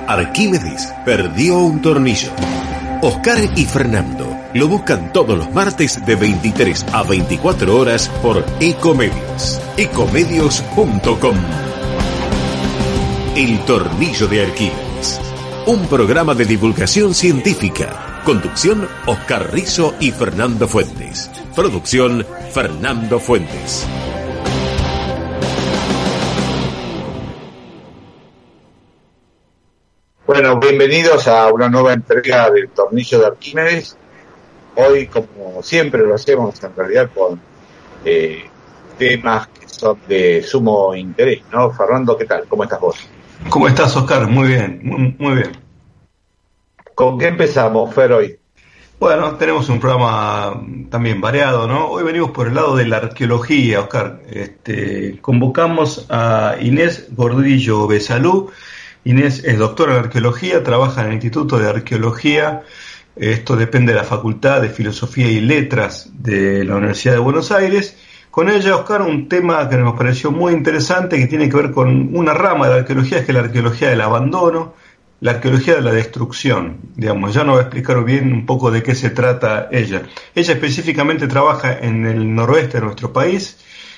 Arquímedes perdió un tornillo. Oscar y Fernando lo buscan todos los martes de 23 a 24 horas por Ecomedios. Ecomedios.com. El tornillo de Arquímedes. Un programa de divulgación científica. Conducción: Oscar Rizo y Fernando Fuentes. Producción: Fernando Fuentes. Bueno, bienvenidos a una nueva entrega del Tornillo de Arquímedes. Hoy, como siempre lo hacemos, en realidad con temas que son de sumo interés, ¿no? Fernando, ¿qué tal? ¿Cómo estás vos? ¿Cómo estás, Oscar? Muy bien, muy bien. ¿Con qué empezamos, Fer, hoy? Bueno, tenemos un programa también variado, ¿no? Hoy venimos por el lado de la arqueología, Oscar. Convocamos a Inés Gordillo Besalú. Inés es doctora en arqueología, trabaja en el Instituto de Arqueología. Esto depende de la Facultad de Filosofía y Letras de la Universidad de Buenos Aires. Con ella, Oscar, un tema que nos pareció muy interesante, que tiene que ver con una rama de la arqueología, es que la arqueología del abandono, la arqueología de la destrucción, digamos. Ya nos va a explicar bien un poco de qué se trata ella. Ella específicamente trabaja en el noroeste de nuestro país,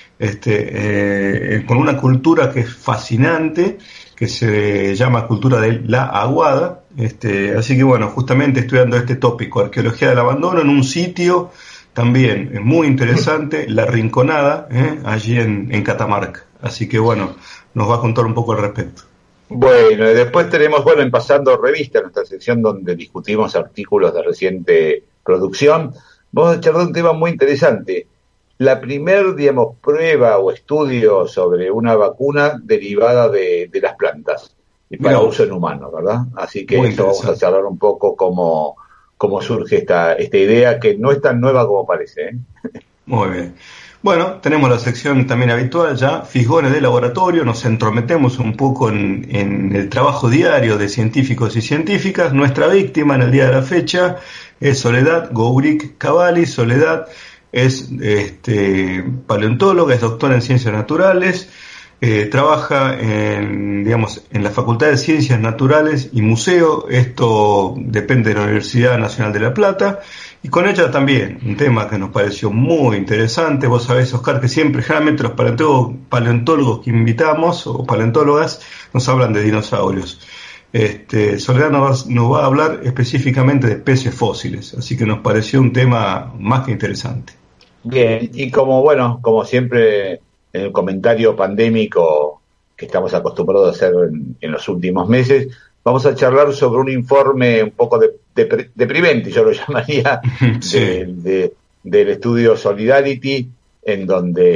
con una cultura que es fascinante, que se llama cultura de la aguada. Así que bueno, justamente estudiando este tópico, arqueología del abandono, en un sitio también muy interesante, La Rinconada, allí en Catamarca. Así que bueno, nos va a contar un poco al respecto. Bueno, y después tenemos, en Pasando Revista, nuestra sección donde discutimos artículos de reciente producción. Vamos a charlar de un tema muy interesante. La primer, prueba o estudio sobre una vacuna derivada de las plantas y para uso en humanos, ¿verdad? Así que eso vamos a charlar un poco cómo surge esta idea, que no es tan nueva como parece, ¿eh? Muy bien. Bueno, tenemos la sección también habitual ya, Fisgones de Laboratorio. Nos entrometemos un poco en el trabajo diario de científicos y científicas. Nuestra víctima en el día de la fecha es Soledad Gourik Cavalli. Soledad es paleontóloga, es doctora en Ciencias Naturales, trabaja en la Facultad de Ciencias Naturales y Museo. Esto depende de la Universidad Nacional de La Plata. Y con ella también, un tema que nos pareció muy interesante. Vos sabés, Oscar, que siempre, generalmente los paleontólogos que invitamos, o paleontólogas, nos hablan de dinosaurios. Soledad nos va a hablar específicamente de especies fósiles, así que nos pareció un tema más que interesante. Bien, y como siempre, en el comentario pandémico que estamos acostumbrados a hacer en los últimos meses, vamos a charlar sobre un informe un poco deprimente, yo lo llamaría, sí, del estudio Solidarity, en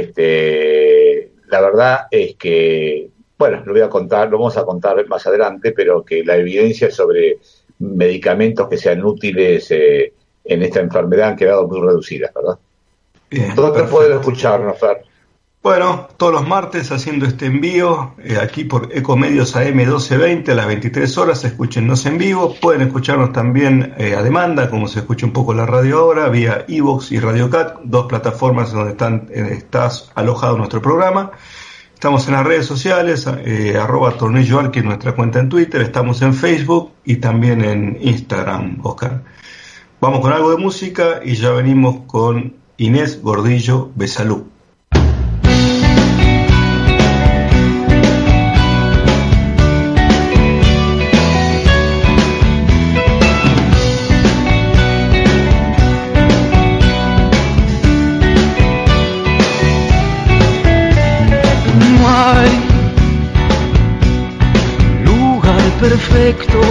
donde la verdad es que, lo vamos a contar más adelante, pero que la evidencia sobre medicamentos que sean útiles en esta enfermedad han quedado muy reducidas, ¿verdad? Bien, ¿Dónde pueden escucharnos, Fer? Bueno, todos los martes haciendo este envío, aquí por Ecomedios AM 1220 a las 23 horas, escúchennos en vivo. Pueden escucharnos también a demanda, como se escucha un poco la radio ahora, vía iVoox y RadioCat, dos plataformas donde estás alojado nuestro programa. Estamos en las redes sociales, @tornilloarqui, nuestra cuenta en Twitter, estamos en Facebook y también en Instagram, Oscar. Vamos con algo de música y ya venimos con Inés Gordillo Besalú. Perfecto,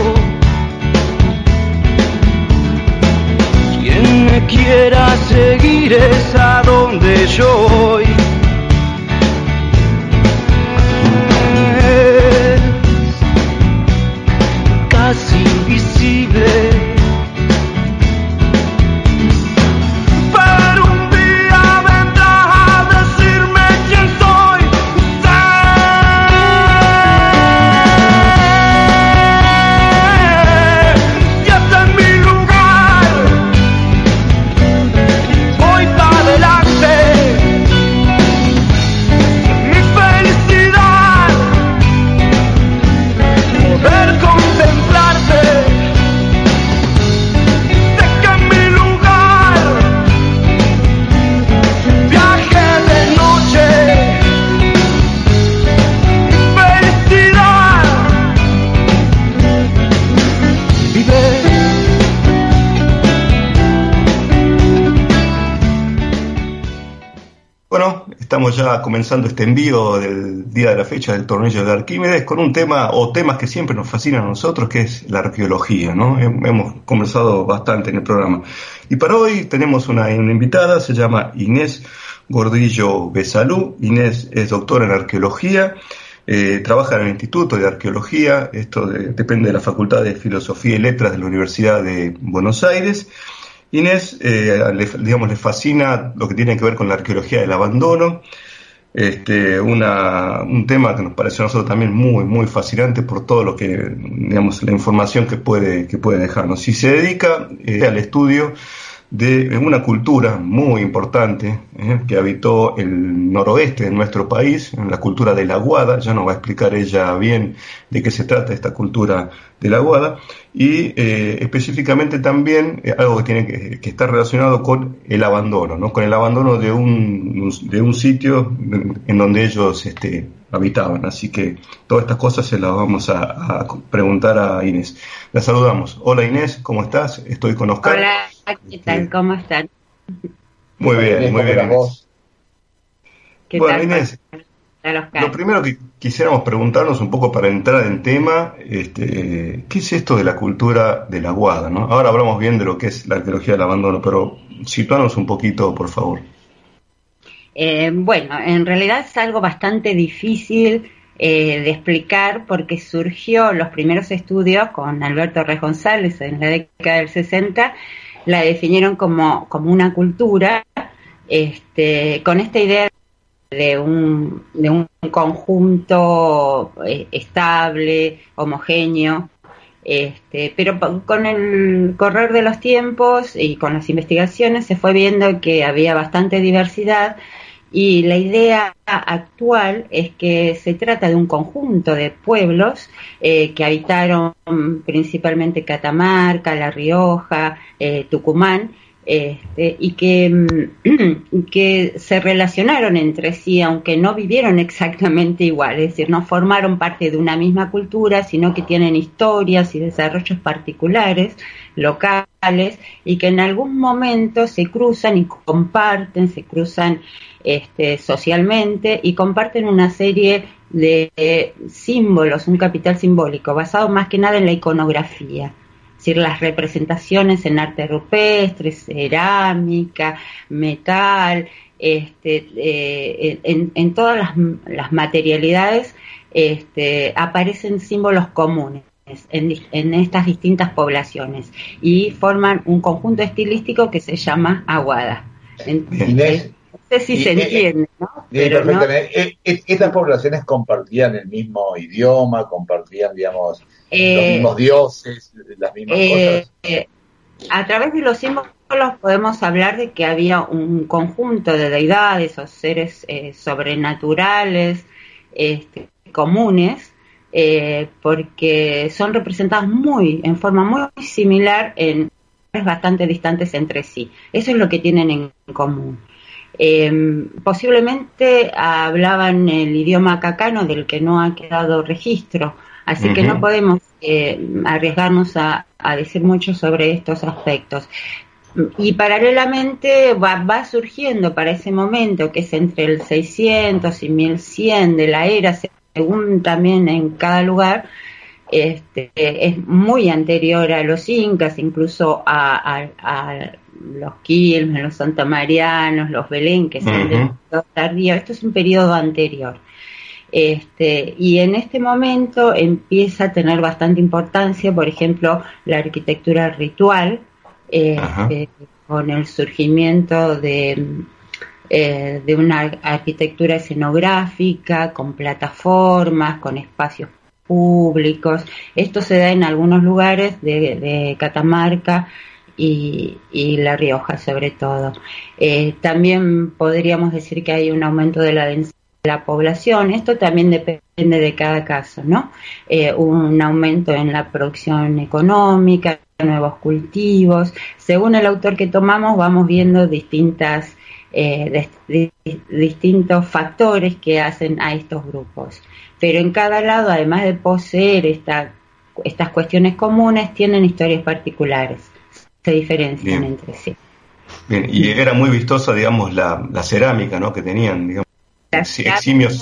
quien me quiera seguir es a donde yo voy. Es casi invisible, pero un día vendrá a decirme quién soy. ya comenzando este envío del día de la fecha del tornillo de Arquímedes con un tema o temas que siempre nos fascinan a nosotros, que es la arqueología, ¿no? Hemos conversado bastante en el programa. Y para hoy tenemos una invitada, se llama Inés Gordillo Besalú. Inés es doctora en arqueología, trabaja en el Instituto de Arqueología, esto depende de la Facultad de Filosofía y Letras de la Universidad de Buenos Aires. Inés, le fascina lo que tiene que ver con la arqueología del abandono, un tema que nos parece a nosotros también muy, muy fascinante por todo lo que, digamos, la información que puede dejarnos. Y se dedica al estudio de una cultura muy importante que habitó el noroeste de nuestro país, en la cultura de la Aguada. Ya nos va a explicar ella bien de qué se trata esta cultura de la Aguada, y específicamente también algo que tiene que estar relacionado con el abandono, ¿no? Con el abandono de un sitio en donde ellos habitaban. Así que todas estas cosas se las vamos a preguntar a Inés. La saludamos. Hola Inés, ¿cómo estás? Estoy con Oscar. Hola, ¿qué tal? ¿Cómo están? Muy bien, muy bien. ¿Qué bueno, tal, Inés, lo primero que quisiéramos preguntarnos un poco para entrar en tema, ¿qué es esto de la cultura de la Aguada, ¿no? Ahora hablamos bien de lo que es la arqueología del abandono, pero situanos un poquito, por favor. Bueno, en realidad es algo bastante difícil de explicar, porque surgió los primeros estudios con Alberto Rey González en la década del 60, la definieron como una cultura, con esta idea de un conjunto estable, homogéneo, pero con el correr de los tiempos y con las investigaciones se fue viendo que había bastante diversidad, y la idea actual es que se trata de un conjunto de pueblos que habitaron principalmente Catamarca, La Rioja, Tucumán, y que se relacionaron entre sí, aunque no vivieron exactamente igual, es decir, no formaron parte de una misma cultura, sino que tienen historias y desarrollos particulares, locales, y que en algún momento se cruzan y comparten, se cruzan socialmente, y comparten una serie de símbolos, un capital simbólico, basado más que nada en la iconografía. Es decir, las representaciones en arte rupestre, cerámica, metal, en todas las materialidades aparecen símbolos comunes en estas distintas poblaciones, y forman un conjunto estilístico que se llama Aguada. Entonces, no sé si se entiende, ¿no? Pero perfectamente. No... ¿Estas poblaciones compartían el mismo idioma, compartían, digamos, los mismos dioses, las mismas cosas? A través de los símbolos podemos hablar de que había un conjunto de deidades o seres sobrenaturales comunes, porque son representados en forma muy similar en lugares bastante distantes entre sí. Eso es lo que tienen en común. Posiblemente hablaban el idioma cacano, del que no ha quedado registro, así que no podemos arriesgarnos a decir mucho sobre estos aspectos. Y paralelamente va surgiendo para ese momento, que es entre el 600 y 1100 de la era, según también en cada lugar, es muy anterior a los incas, incluso a los quilmes, los santamarianos, los Belén, que son de tardío. Esto es un periodo anterior. Y en este momento empieza a tener bastante importancia, por ejemplo, la arquitectura ritual, con el surgimiento de una arquitectura escenográfica, con plataformas, con espacios públicos. Esto se da en algunos lugares de Catamarca y La Rioja, sobre todo. También podríamos decir que hay un aumento de la densidad de la población. Esto también depende de cada caso, ¿no? Un aumento en la producción económica, nuevos cultivos. Según el autor que tomamos, vamos viendo distintos factores que hacen a estos grupos. Pero en cada lado, además de poseer estas cuestiones comunes, tienen historias particulares, se diferencian entre sí. Bien, y era muy vistosa, digamos, la cerámica, ¿no?, que tenían, digamos. eximios.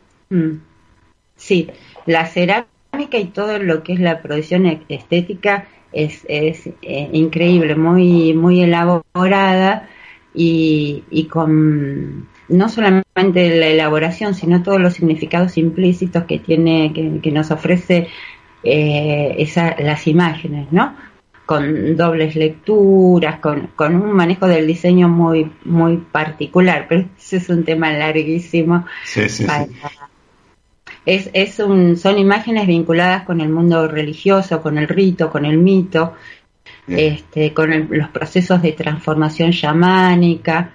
Sí, la cerámica y todo lo que es la producción estética es increíble, muy muy elaborada y con no solamente la elaboración, sino todos los significados implícitos que tiene, que nos ofrece las imágenes, ¿no? Con dobles lecturas, con un manejo del diseño muy muy particular, pero ese es un tema larguísimo. Sí. Son imágenes vinculadas con el mundo religioso, con el rito, con el mito, con los procesos de transformación chamánica.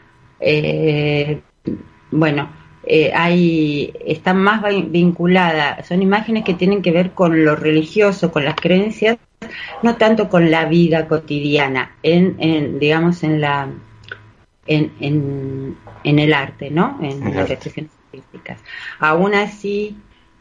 Están más vinculadas, son imágenes que tienen que ver con lo religioso, con las creencias, no tanto con la vida cotidiana, en el arte, ¿no? En las expresiones artísticas. Aún así,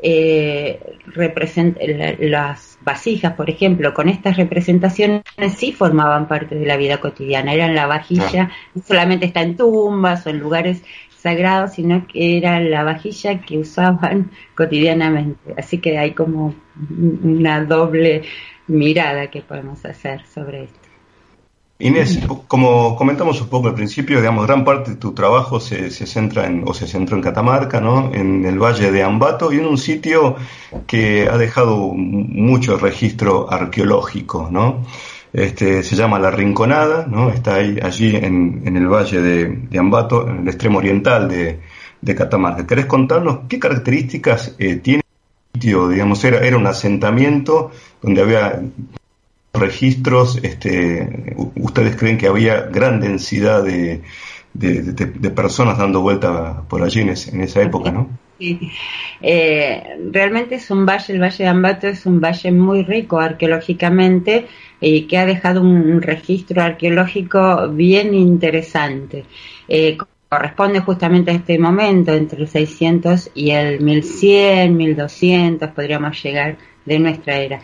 las vasijas, por ejemplo, con estas representaciones sí formaban parte de la vida cotidiana, eran la vajilla, no solamente está en tumbas o en lugares sagrados, sino que era la vajilla que usaban cotidianamente. Así que hay como una doble mirada que podemos hacer sobre esto. Inés, como comentamos un poco al principio, digamos, gran parte de tu trabajo se centró en Catamarca, ¿no? En el Valle de Ambato y en un sitio que ha dejado mucho registro arqueológico, ¿no? Se llama La Rinconada, ¿no? Está allí en el Valle de Ambato, en el extremo oriental de Catamarca. ¿Querés contarnos qué características tiene el sitio? Digamos, era un asentamiento donde había registros, ¿ustedes creen que había gran densidad de personas dando vuelta por allí en esa época, no? Sí. Realmente es un valle, el Valle de Ambato es un valle muy rico arqueológicamente y que ha dejado un registro arqueológico bien interesante. Corresponde justamente a este momento, entre el 600 y el 1100, 1200, podríamos llegar de nuestra era.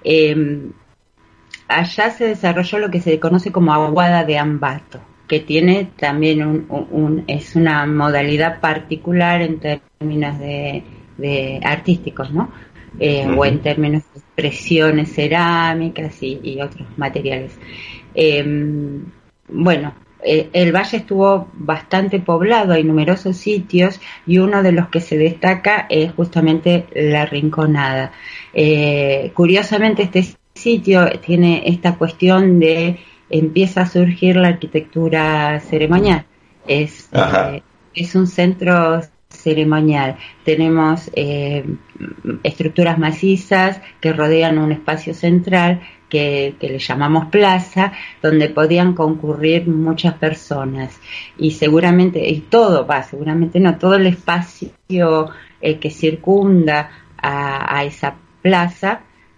Allá se desarrolló lo que se conoce como Aguada de Ambato, que tiene también es una modalidad particular en términos de artísticos, ¿no? O en términos de expresiones cerámicas y otros materiales. El valle estuvo bastante poblado, hay numerosos sitios y uno de los que se destaca es justamente La Rinconada. Curiosamente este sitio tiene esta cuestión de empieza a surgir la arquitectura ceremonial. Es un centro ceremonial. Tenemos estructuras macizas que rodean un espacio central que le llamamos plaza, donde podían concurrir muchas personas. Y seguramente todo el espacio que circunda a esa plaza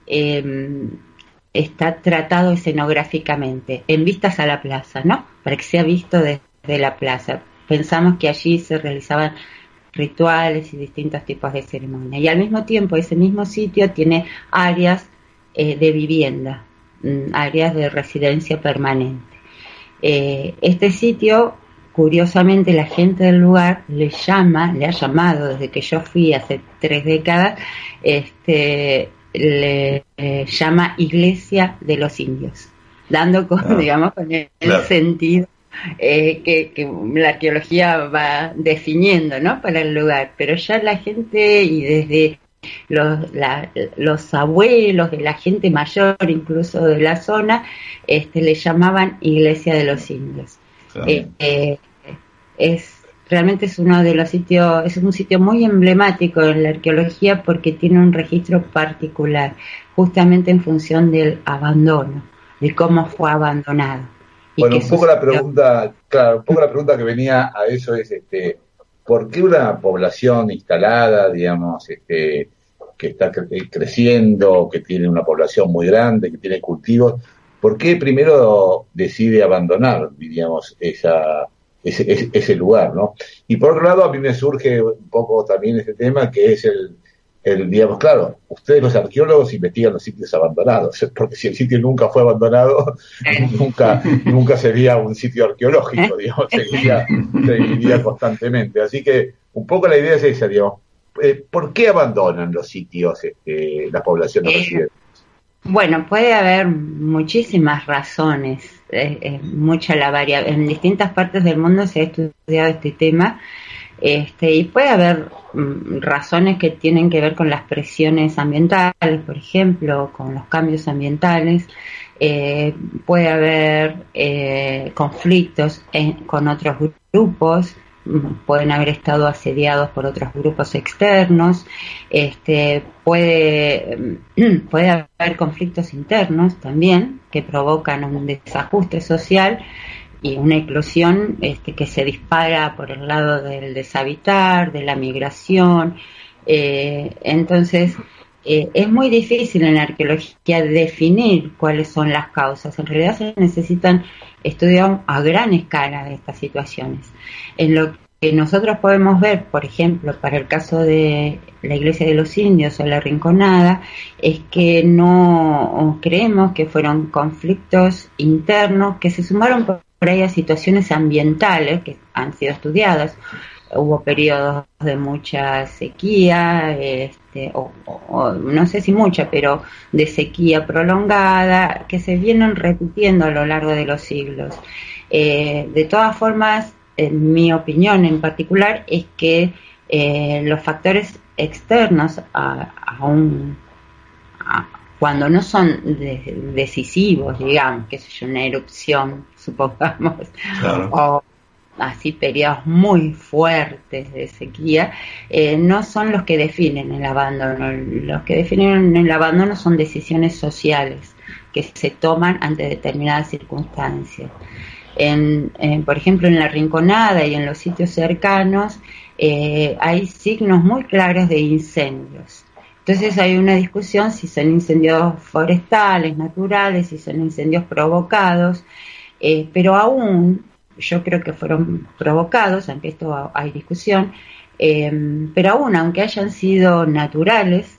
está tratado escenográficamente, en vistas a la plaza, ¿no? Para que sea visto desde la plaza. Pensamos que allí se realizaban rituales y distintos tipos de ceremonias. Y al mismo tiempo, ese mismo sitio tiene áreas de vivienda, áreas de residencia permanente. Este sitio, curiosamente, la gente del lugar le ha llamado, desde que yo fui hace 3 décadas, le llama Iglesia de los Indios, dando con el sentido que la arqueología va definiendo, ¿no? Para el lugar, pero ya la gente y desde los abuelos de la gente mayor, incluso de la zona, le llamaban Iglesia de los Indios. Realmente es uno de los sitios, es un sitio muy emblemático en la arqueología porque tiene un registro particular, justamente en función del abandono, de cómo fue abandonado. Bueno, un poco la pregunta que venía a eso es, ¿por qué una población instalada, digamos, que está creciendo, que tiene una población muy grande, que tiene cultivos, por qué primero decide abandonar, digamos, ese lugar, ¿no? Y por otro lado, a mí me surge un poco también ese tema, que es digamos, claro, ustedes los arqueólogos investigan los sitios abandonados, porque si el sitio nunca fue abandonado, nunca sería un sitio arqueológico, digamos, seguiría constantemente. Así que un poco la idea es esa, digamos, ¿por qué abandonan los sitios las poblaciones residentes? Bueno, puede haber muchísimas razones, mucha la variabilidad. En distintas partes del mundo se ha estudiado este tema. Y puede haber razones que tienen que ver con las presiones ambientales, por ejemplo, con los cambios ambientales. Puede haber conflictos con otros grupos, pueden haber estado asediados por otros grupos externos. Puede haber conflictos internos también que provocan un desajuste social y una eclosión que se dispara por el lado del deshabitar, de la migración. Entonces, es muy difícil en la arqueología definir cuáles son las causas. En realidad se necesitan estudios a gran escala de estas situaciones. En lo que nosotros podemos ver, por ejemplo, para el caso de la Iglesia de los Indios o la Rinconada, es que no creemos que fueron conflictos internos que se sumaron por ahí a situaciones ambientales que han sido estudiadas. Hubo periodos de mucha sequía, o no sé si mucha, pero de sequía prolongada, que se vienen repitiendo a lo largo de los siglos. De todas formas, en mi opinión en particular, es que los factores externos cuando no son decisivos, digamos, que es una erupción, supongamos, claro, o así periodos muy fuertes de sequía, no son los que definen el abandono. Los que definen el abandono son decisiones sociales que se toman ante determinadas circunstancias. Por ejemplo, en la Rinconada y en los sitios cercanos hay signos muy claros de incendios. Entonces hay una discusión si son incendios forestales, naturales, si son incendios provocados, pero aún yo creo que fueron provocados, aunque esto hay discusión, pero aún aunque hayan sido naturales,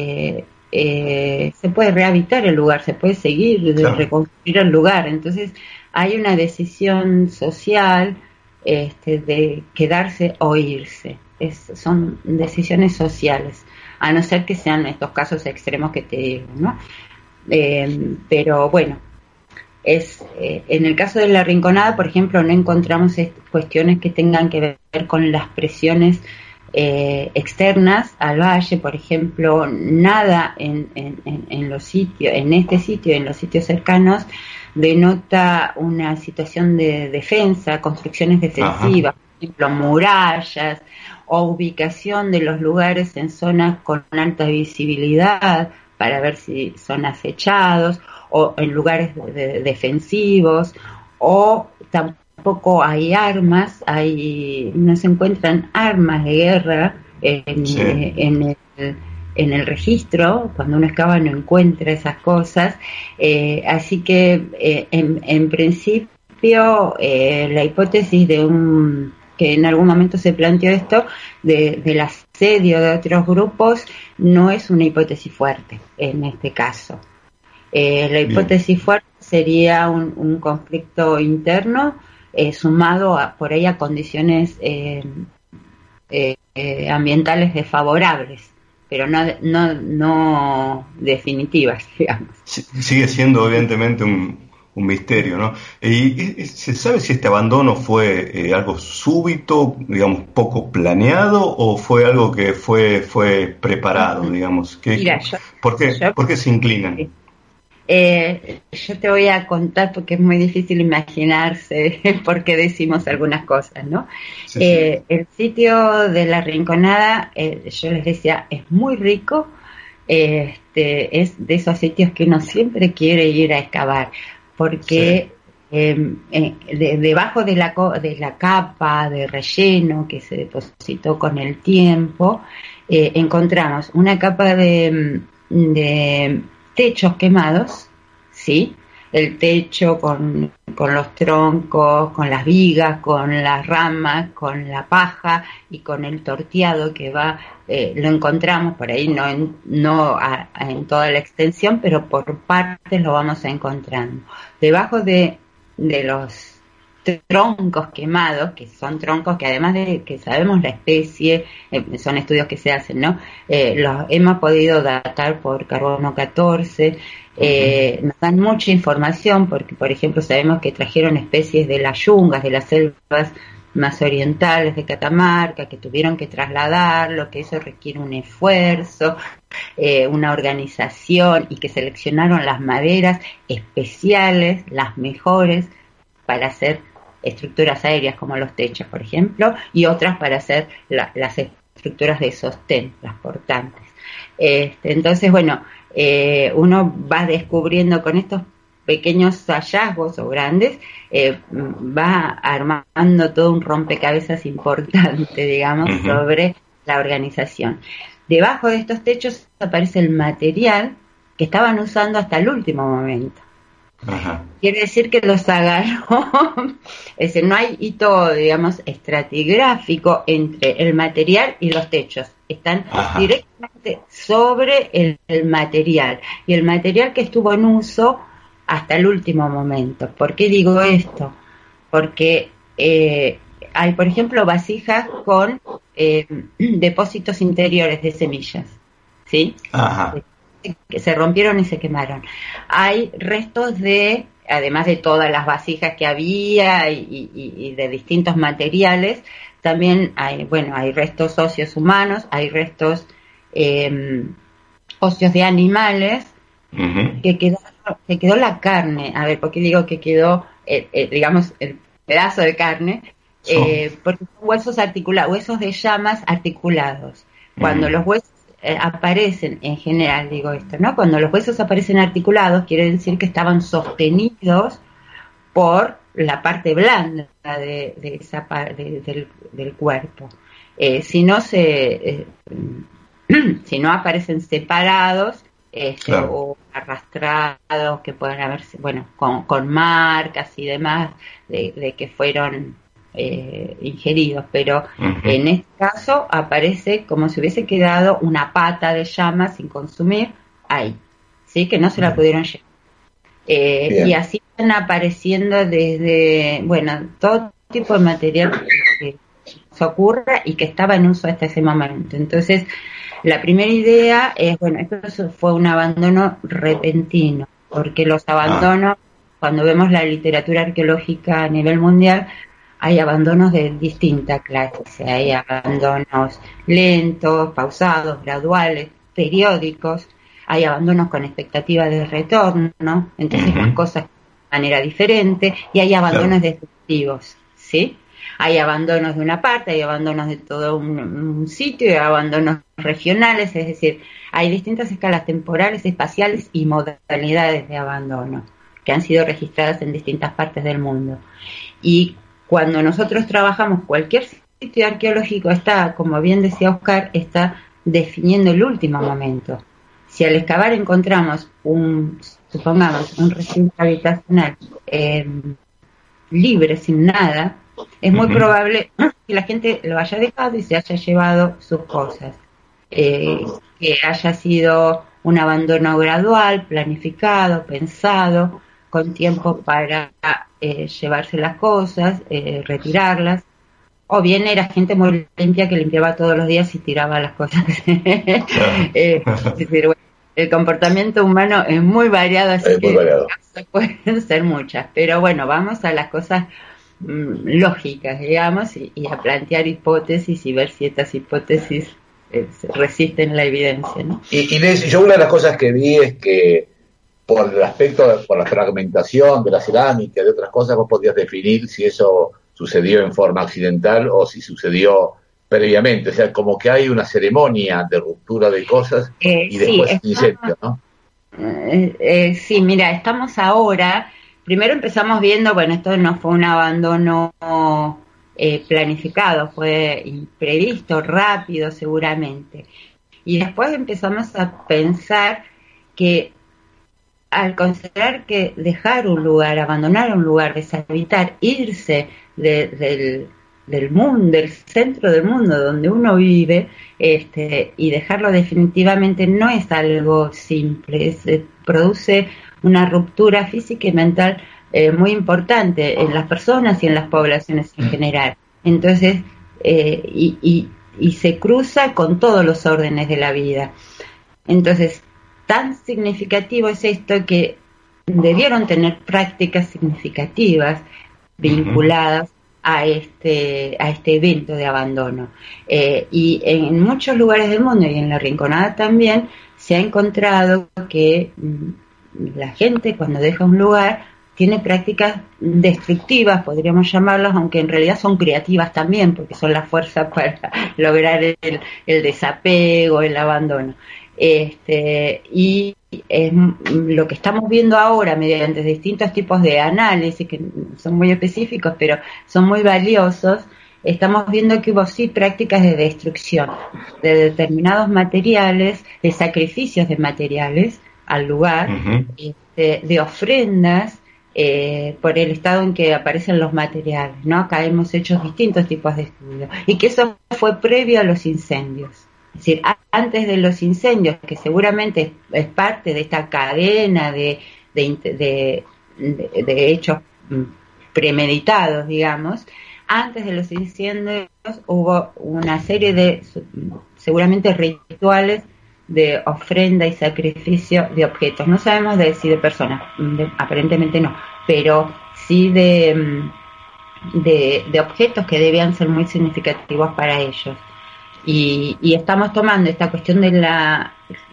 se puede rehabilitar el lugar, se puede seguir, claro, reconstruir el lugar. Entonces hay una decisión social de quedarse o irse. Son decisiones sociales, a no ser que sean estos casos extremos que te digo, ¿no? Pero bueno, en el caso de la Rinconada, por ejemplo, no encontramos cuestiones que tengan que ver con las presiones externas al valle. Por ejemplo, nada en los sitios, en este sitio, en los sitios cercanos, denota una situación de defensa, construcciones defensivas. Ajá. Por ejemplo, murallas o ubicación de los lugares en zonas con alta visibilidad para ver si son acechados, o en lugares defensivos, o tampoco hay armas, no se encuentran armas de guerra en el registro. Cuando uno excava no encuentra esas cosas, así que en principio la hipótesis que en algún momento se planteó esto, del asedio de otros grupos, no es una hipótesis fuerte en este caso. La hipótesis fuerte sería un conflicto interno sumado por ahí a condiciones ambientales desfavorables, pero no definitivas, digamos. Sigue siendo evidentemente un misterio, ¿no? ¿Y se sabe si este abandono fue algo súbito, digamos, poco planeado, o fue algo que fue preparado, digamos? Mira, ¿Por qué se inclinan? Yo te voy a contar, porque es muy difícil imaginarse por qué decimos algunas cosas, ¿no? Sí. El sitio de la Rinconada, yo les decía, es muy rico, es de esos sitios que uno siempre quiere ir a excavar, porque debajo de la capa de relleno que se depositó con el tiempo, encontramos una capa de techos quemados, ¿sí? el techo con los troncos, con las vigas, con las ramas, con la paja y con el torteado que va, lo encontramos por ahí, no en toda la extensión, pero por partes lo vamos encontrando. Debajo de los troncos quemados, que son troncos que además de que sabemos la especie, son estudios que se hacen, ¿no? Los hemos podido datar por carbono 14, nos dan mucha información porque, por ejemplo, sabemos que trajeron especies de las yungas, de las selvas más orientales de Catamarca, que tuvieron que trasladarlo, que eso requiere un esfuerzo, una organización, y que seleccionaron las maderas especiales, las mejores, para hacer estructuras aéreas como los techos, por ejemplo, y otras para hacer las estructuras de sostén, las portantes. Entonces, bueno, uno va descubriendo con estos pequeños hallazgos o grandes, va armando todo un rompecabezas importante, digamos, sobre la organización. Debajo de estos techos aparece el material que estaban usando hasta el último momento. Ajá. Quiere decir que los agarró, es decir, no hay hito, digamos, estratigráfico entre el material y los techos, están directamente sobre el material, y el material que estuvo en uso hasta el último momento. ¿Por qué digo esto? Porque hay, por ejemplo, vasijas con depósitos interiores de semillas, ¿sí? Ajá. Que se rompieron y se quemaron. Hay restos de, además de todas las vasijas que había y de distintos materiales, también hay restos óseos humanos, hay restos óseos de animales, que quedó la carne. A ver, ¿por qué digo que quedó, digamos, el pedazo de carne? Porque son huesos articulados, huesos de llamas articulados. Cuando los huesos aparecen, en general digo esto, ¿no? Cuando los huesos aparecen articulados, quiere decir que estaban sostenidos por la parte blanda de esa del cuerpo. Si no aparecen separados, claro, o arrastrados, que pueden haberse, bueno, con marcas y demás de que fueron ingeridos, pero en este caso aparece como si hubiese quedado una pata de llama sin consumir ahí, ¿sí? Que no se la pudieron llevar. Y así están apareciendo desde, bueno, todo tipo de material que se ocurra y que estaba en uso hasta ese momento. Entonces, la primera idea es, bueno, esto fue un abandono repentino, porque los abandonos, cuando vemos la literatura arqueológica a nivel mundial, hay abandonos de distinta clase, hay abandonos lentos, pausados, graduales, periódicos, hay abandonos con expectativa de retorno, entonces las cosas de manera diferente, y hay abandonos destructivos, ¿sí? Hay abandonos de una parte, hay abandonos de todo un sitio, hay abandonos regionales, es decir, hay distintas escalas temporales, espaciales y modalidades de abandono que han sido registradas en distintas partes del mundo. Y cuando nosotros trabajamos cualquier sitio arqueológico, está, como bien decía Oscar, está definiendo el último momento. Si al excavar encontramos supongamos, un recinto habitacional libre, sin nada, es muy probable que la gente lo haya dejado y se haya llevado sus cosas. Que haya sido un abandono gradual, planificado, pensado, con tiempo para llevarse las cosas, retirarlas, o bien era gente muy limpia que limpiaba todos los días y tiraba las cosas. Es decir, bueno, el comportamiento humano es muy variado, así es que variado. Pueden ser muchas, pero bueno, vamos a las cosas lógicas, digamos, y a plantear hipótesis y ver si estas hipótesis resisten la evidencia, ¿no? Y yo una de las cosas que vi es que por el aspecto, por la fragmentación de la cerámica y de otras cosas, vos podías definir si eso sucedió en forma accidental o si sucedió previamente, o sea, como que hay una ceremonia de ruptura de cosas y después incendio, ¿no? Sí, mira, estamos ahora, primero empezamos viendo, bueno, esto no fue un abandono planificado, fue imprevisto, rápido seguramente, y después empezamos a pensar que al considerar que dejar un lugar, abandonar un lugar, deshabitar, irse del mundo, del centro del mundo donde uno vive, y dejarlo definitivamente no es algo simple, produce una ruptura física y mental muy importante en las personas y en las poblaciones en general. Entonces, y se cruza con todos los órdenes de la vida. Entonces, tan significativo es esto que debieron tener prácticas significativas vinculadas a este evento de abandono. Y en muchos lugares del mundo, y en La Rinconada también, se ha encontrado que la gente cuando deja un lugar tiene prácticas destructivas, podríamos llamarlas, aunque en realidad son creativas también, porque son la fuerza para lograr el desapego, el abandono. Y es lo que estamos viendo ahora mediante distintos tipos de análisis que son muy específicos pero son muy valiosos. Estamos viendo que hubo sí prácticas de destrucción de determinados materiales, de sacrificios de materiales al lugar, de ofrendas por el estado en que aparecen los materiales, ¿no? Acá hemos hecho distintos tipos de estudios y que eso fue previo a los incendios. Es decir, antes de los incendios, que seguramente es parte de esta cadena de hechos premeditados, digamos, antes de los incendios hubo una serie de, seguramente, rituales de ofrenda y sacrificio de objetos. No sabemos si de personas, aparentemente no, pero sí de objetos que debían ser muy significativos para ellos. Y estamos tomando esta cuestión de la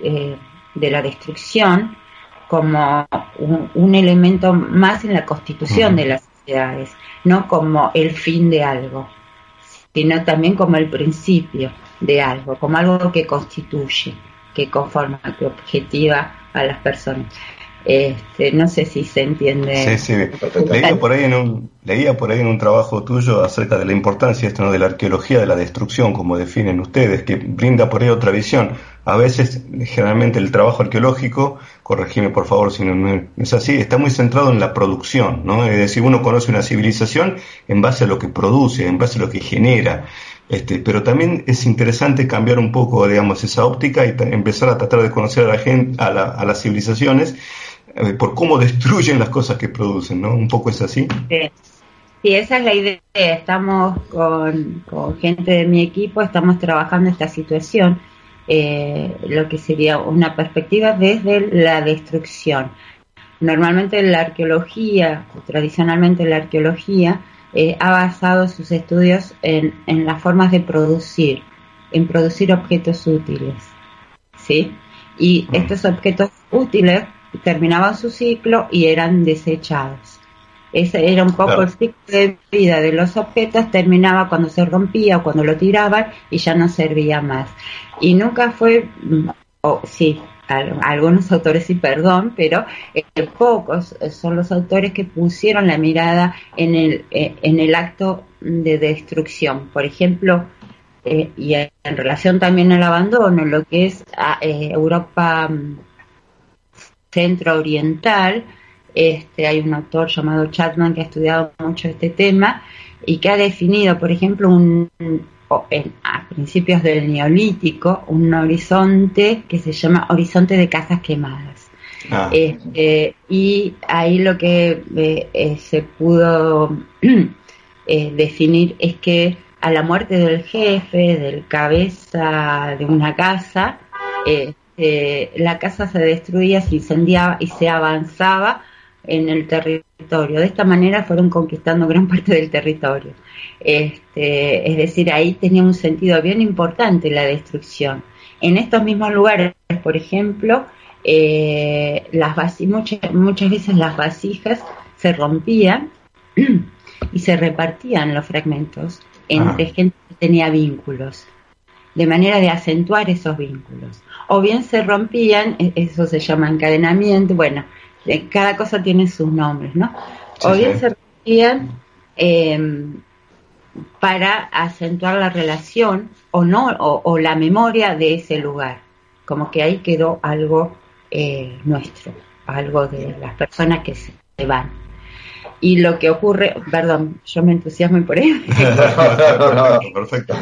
destrucción como un elemento más en la constitución de las sociedades, no como el fin de algo, sino también como el principio de algo, como algo que constituye, que conforma, que objetiva a las personas. No sé si se entiende. Sí. Leía por ahí en un trabajo tuyo acerca de la importancia esto, ¿no?, de la arqueología de la destrucción, como definen ustedes, que brinda por ahí otra visión. A veces, generalmente, el trabajo arqueológico, corregime por favor si no es así, está muy centrado en la producción, ¿no? Es decir, uno conoce una civilización en base a lo que produce, en base a lo que genera. Pero también es interesante cambiar un poco, digamos, esa óptica y empezar a tratar de conocer a la gente, a las civilizaciones, por cómo destruyen las cosas que producen, ¿no? Un poco es así. Sí, esa es la idea. Estamos con gente de mi equipo, estamos trabajando esta situación, lo que sería una perspectiva desde la destrucción. Normalmente la arqueología, tradicionalmente la arqueología, ha basado sus estudios en las formas de producir, en producir objetos útiles, ¿sí? Y estos objetos útiles terminaban su ciclo y eran desechados. Ese era un poco el ciclo de vida de los objetos, terminaba cuando se rompía o cuando lo tiraban y ya no servía más. Y nunca fue, sí, algunos autores sí, perdón, pero pocos son los autores que pusieron la mirada en el acto de destrucción. Por ejemplo, y en relación también al abandono, lo que es Europa centro-oriental, hay un autor llamado Chapman que ha estudiado mucho este tema y que ha definido, por ejemplo, a principios del Neolítico, un horizonte que se llama horizonte de casas quemadas. Y ahí lo que se pudo definir es que a la muerte del jefe, del cabeza de una casa, la casa se destruía, se incendiaba y se avanzaba en el territorio. De esta manera fueron conquistando gran parte del territorio. Es decir, ahí tenía un sentido bien importante la destrucción. En estos mismos lugares, por ejemplo, muchas veces las vasijas se rompían y se repartían los fragmentos entre gente que tenía vínculos, de manera de acentuar esos vínculos. O bien se rompían, eso se llama encadenamiento, bueno, cada cosa tiene sus nombres, ¿no? O bien se rompían para acentuar la relación o no, o la memoria de ese lugar, como que ahí quedó algo nuestro, algo de las personas que se van. Y lo que ocurre, perdón, yo me entusiasmo por ahí. Perfecto.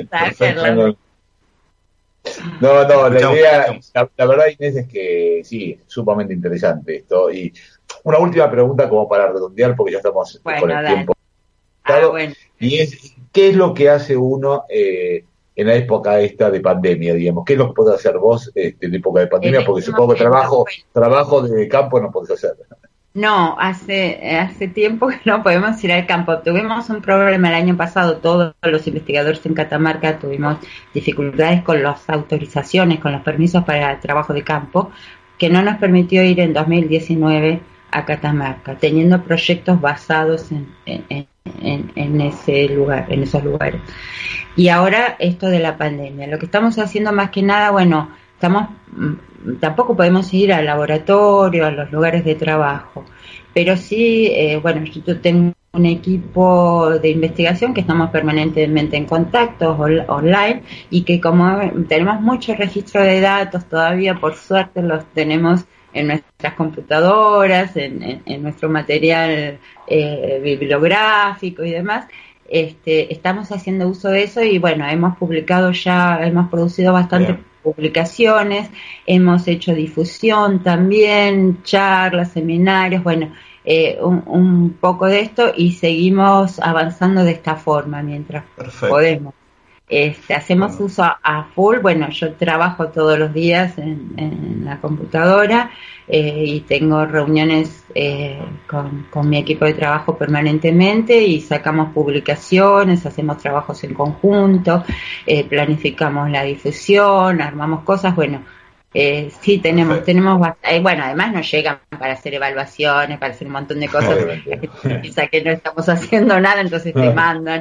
No, la idea, la verdad, Inés, es que sí, es sumamente interesante esto. Y una última pregunta como para redondear, porque ya estamos con el tiempo. Bueno. Y es, ¿qué es lo que hace uno en la época esta de pandemia, digamos? ¿Qué es lo que podés hacer vos en época de pandemia? Porque supongo que trabajo de campo no podés hacer. No, hace tiempo que no podemos ir al campo. Tuvimos un problema el año pasado, todos los investigadores en Catamarca tuvimos dificultades con las autorizaciones, con los permisos para trabajo de campo, que no nos permitió ir en 2019 a Catamarca, teniendo proyectos basados en ese lugar, en esos lugares. Y ahora esto de la pandemia. Lo que estamos haciendo más que nada, bueno, tampoco podemos ir al laboratorio, a los lugares de trabajo, pero sí, bueno, yo tengo un equipo de investigación que estamos permanentemente en contacto online y que como tenemos mucho registro de datos todavía, por suerte los tenemos en nuestras computadoras, en nuestro material bibliográfico y demás. Estamos haciendo uso de eso y bueno, hemos producido bastantes publicaciones, hemos hecho difusión también, charlas, seminarios, bueno, un poco de esto y seguimos avanzando de esta forma mientras podemos. Hacemos uso a full, bueno, yo trabajo todos los días en la computadora y tengo reuniones con mi equipo de trabajo permanentemente y sacamos publicaciones, hacemos trabajos en conjunto, planificamos la difusión, armamos cosas, bueno, sí tenemos bueno, además nos llegan para hacer evaluaciones, para hacer un montón de cosas, piensa que no estamos haciendo nada, entonces te mandan.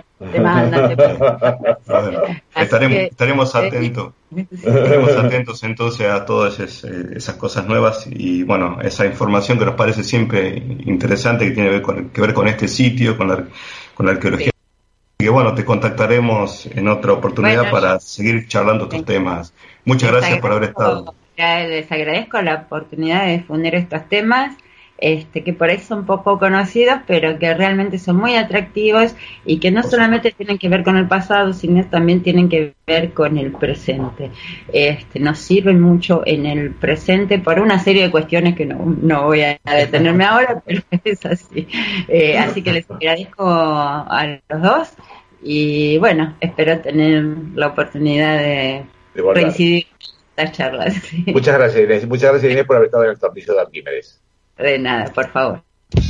Estaremos atentos. Estaremos atentos entonces a todas esas cosas nuevas y bueno, esa información que nos parece siempre interesante, que tiene que ver con este sitio, con la arqueología. Y que bueno, te contactaremos en otra oportunidad para seguir charlando estos temas. Muchas gracias por haber estado. Les agradezco la oportunidad de difundir estos temas, que por ahí son poco conocidos, pero que realmente son muy atractivos y que no solamente tienen que ver con el pasado, sino también tienen que ver con el presente. Nos sirven mucho en el presente por una serie de cuestiones que no voy a detenerme ahora, pero es así. Así que les agradezco a los dos y bueno, espero tener la oportunidad de reincidir en estas charlas. Sí. Muchas gracias, Inés, por haber estado en el tornillo de Arquímedes. De nada, por favor.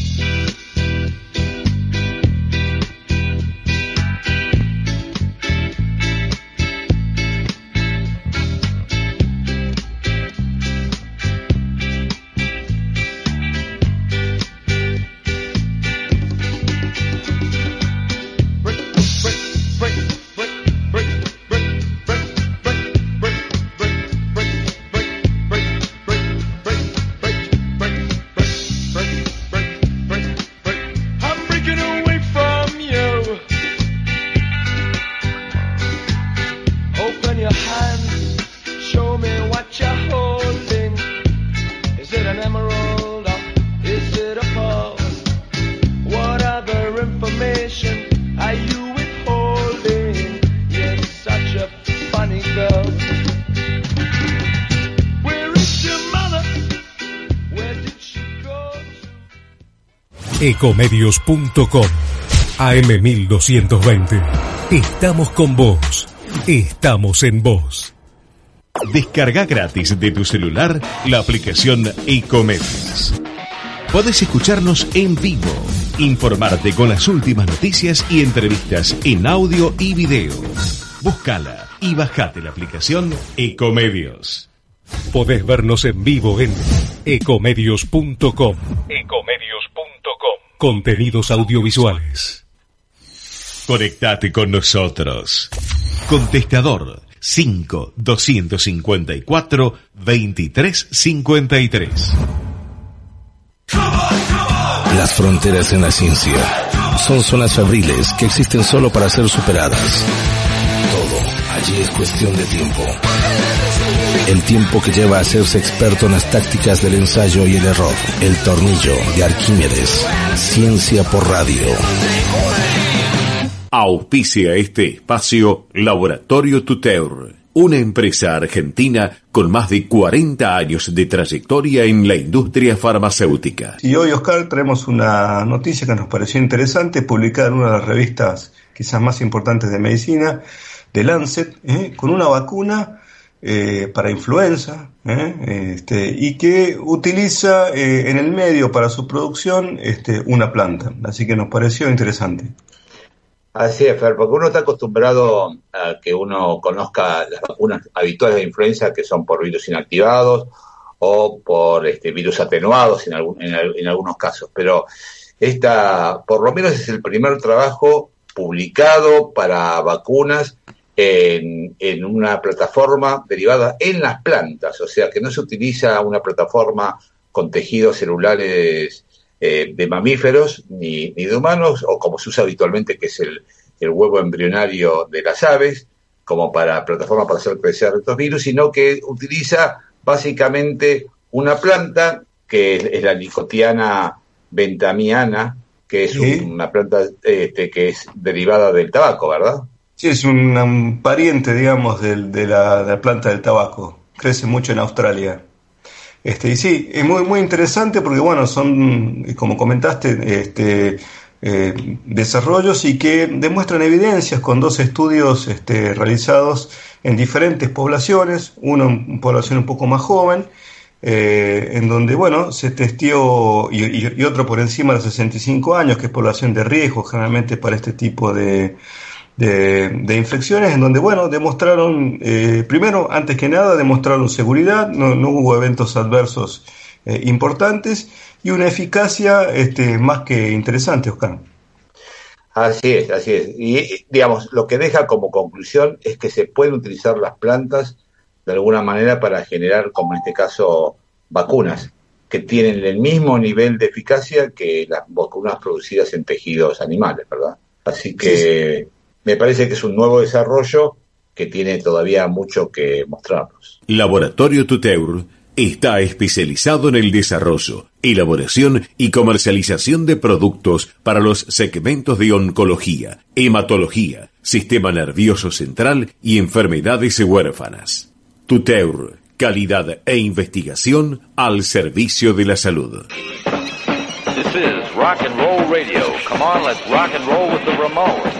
Ecomedios.com AM1220. Estamos con vos. Estamos en vos. Descarga gratis de tu celular la aplicación Ecomedios. Podés escucharnos en vivo, informarte con las últimas noticias y entrevistas en audio y video. Búscala y bajate la aplicación Ecomedios. Podés vernos en vivo en ecomedios.com. Contenidos audiovisuales. Conectate con nosotros. Contestador 5-254-2353. Las fronteras en la ciencia son zonas febriles que existen solo para ser superadas. Todo allí es cuestión de tiempo. El tiempo que lleva a hacerse experto en las tácticas del ensayo y el error. El tornillo de Arquímedes. Ciencia por radio. Auspicia este espacio Laboratorio Tuteur, una empresa argentina con más de 40 años de trayectoria en la industria farmacéutica. Y hoy, Oscar, traemos una noticia que nos pareció interesante, publicada en una de las revistas quizás más importantes de medicina, de Lancet, con una vacuna para influenza, y que utiliza en el medio para su producción una planta. Así que nos pareció interesante. Así es, Fer, porque uno está acostumbrado a que uno conozca las vacunas habituales de influenza, que son por virus inactivados o por virus atenuados en algunos casos, pero esta, por lo menos, es el primer trabajo publicado para vacunas en una plataforma derivada en las plantas, o sea que no se utiliza una plataforma con tejidos celulares de mamíferos ni de humanos, o como se usa habitualmente, que es el huevo embrionario de las aves, como plataforma para hacer crecer estos virus, sino que utiliza básicamente una planta que es la Nicotiana bentamiana, que es una planta que es derivada del tabaco, ¿verdad? Sí, es un pariente, digamos, de la planta del tabaco. Crece mucho en Australia. Y sí, es muy, muy interesante porque, bueno, son, como comentaste, desarrollos y que demuestran evidencias con 2 estudios realizados en diferentes poblaciones, uno en población un poco más joven, en donde, bueno, se testeó, y otro por encima de los 65 años, que es población de riesgo generalmente para este tipo de infecciones, en donde, bueno, demostraron, primero, antes que nada, demostraron seguridad, no hubo eventos adversos importantes, y una eficacia más que interesante, Oscar. Así es. Y, digamos, lo que deja como conclusión es que se pueden utilizar las plantas de alguna manera para generar, como en este caso, vacunas que tienen el mismo nivel de eficacia que las vacunas producidas en tejidos animales, ¿verdad? Así que sí. Me parece que es un nuevo desarrollo que tiene todavía mucho que mostrarnos. Laboratorio Tuteur está especializado en el desarrollo, elaboración y comercialización de productos para los segmentos de oncología, hematología, sistema nervioso central y enfermedades huérfanas. Tuteur, calidad e investigación al servicio de la salud. This is Rock and Roll Radio. Come on, let's rock and roll with the Ramones.